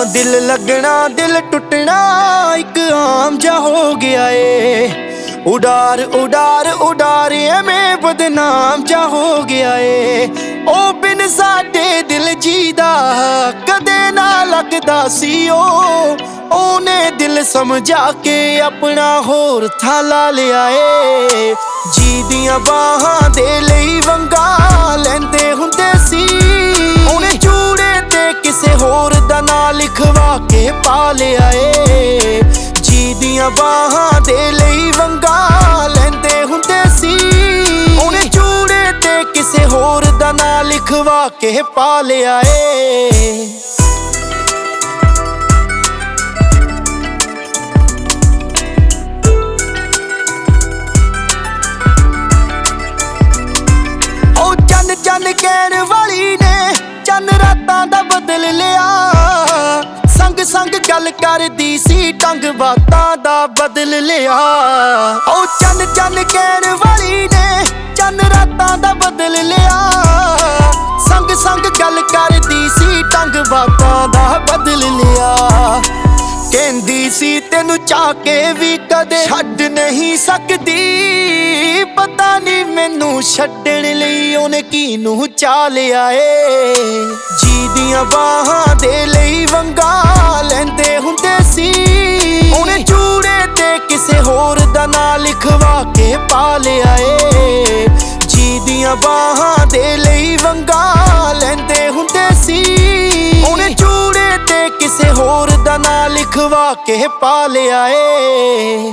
दिल लगना दिल टुटना एक आम जा हो गया ए। उडार उडार उडार एवें बदनाम जा हो गया ए। ओ बिन साडे दिल जीदा कदे ना लगदा सी ओने दिल समझा के अपना होर था ला लिया ए। जी दियां बाहां दे लई वंगा लैंदे हुंदे सी ओने चूड़े ते किसे होर दा ना लिखवा के पा लिया ए। जी दियां बाहां दे लई वंगा लैंदे हुंदे सी ओने चूड़े ते किसे होर दा ना लिखवा के पा लिया ए। चन कहण वाली ने चन रातां दा बदल लिया। संग संग गल करदी सी टंग बातां दा बदल लिया। ओ चन चन कहण वाली ने चन रातां दा बदल लिया। संग संग गल करदी सी टंग बातां दा बदल लिया। कहंदी सी तेनू चाह के भी कदे छड्ड नहीं सकदी। पता नहीं मैनू छड्डण लई ओने किनू चाह लिया ए। जी दियां बाहां दे लई वंगा लैंदे हुंदे सी ओने चूड़े ते किसे होर दा ना लिखवा के पा लिया ए। जी दियां बाहां दे लई वंगा लैंदे हुंदे सी ओने चूड़े ते किसे होर दा ना लिखवा के पा लिया ए।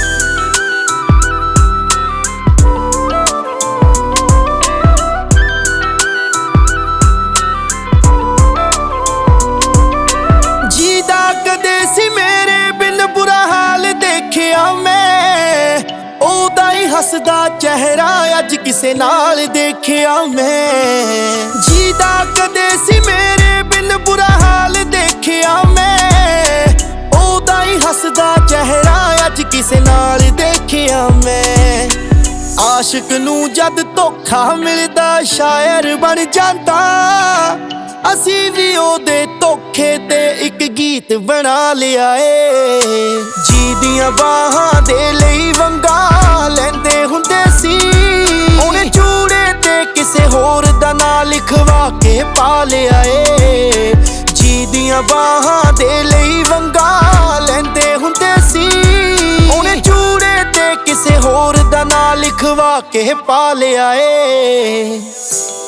हसदा चेहरा अज किसे नाल देखिया मैं। जीदा कदे सी मेरे बिन बुरा हाल देखिया मैं। ओदा ही हसदा चेहरा अज किसे नाल देखिया मैं। आशिक नू जद धोखा मिलदा शायर बन जांदा। असी भी ओदे धोखे ते एक गीत बना लिया ए। जी दियां बाहां दे लई वंगा लैंदे हुंदे सी ओने चूड़े ते किसे होर दा ना लिखवा के पा लिया ए। जी दियां बाहां दे लई वंगा लैंदे हुंदे सी ओने चूड़े ते किसे होर दा ना लिखवा के पा लिया ए।